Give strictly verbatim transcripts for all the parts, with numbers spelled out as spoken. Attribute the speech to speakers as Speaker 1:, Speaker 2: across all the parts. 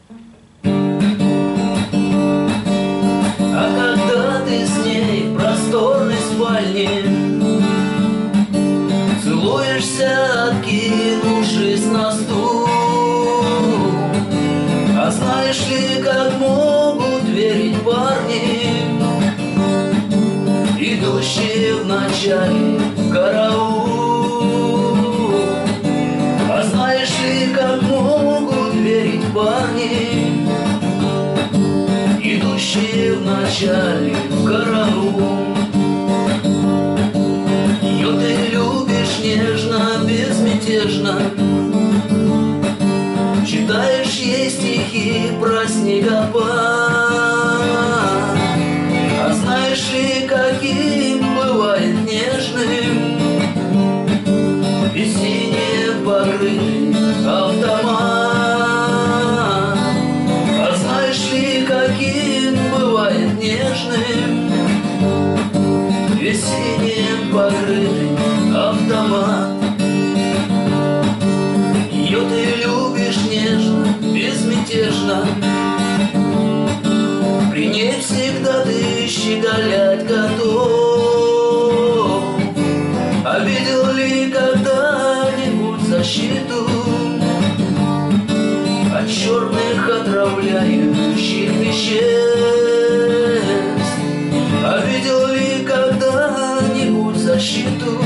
Speaker 1: А когда ты с ней в просторной спальне целуешься, откинувшись на стул, а знаешь ли, как могут верить парни, идущие вначале в караул? А знаешь ли, как могут верить парни, идущие вначале в караул? Ее ты любишь нежно, безмятежно, читаешь ей стихи про снегопад. А знаешь ли, каким бывает нежным и синим покрытый автомат? А знаешь ли, каким бывает нежным и синим покрытый автомат? Ее ты любишь нежно, безмятежно, при ней всегда ты щеголять готов. А видел ли когда-нибудь защиту от черных отравляющих веществ? А видел ли когда-нибудь защиту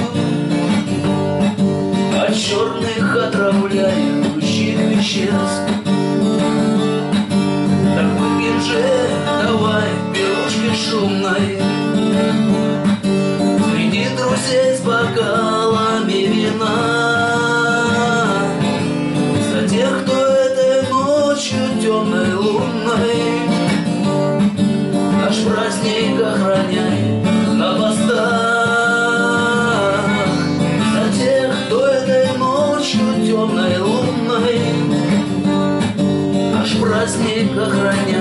Speaker 1: от черных отравляющих веществ? Так выпьем же, давай, пирожки шумной, среди друзей с бокалами вина, за тех, кто этой ночью темной лунной наш праздник охраняет на постах. За тех, кто этой ночью темной лунной наш праздник охраняет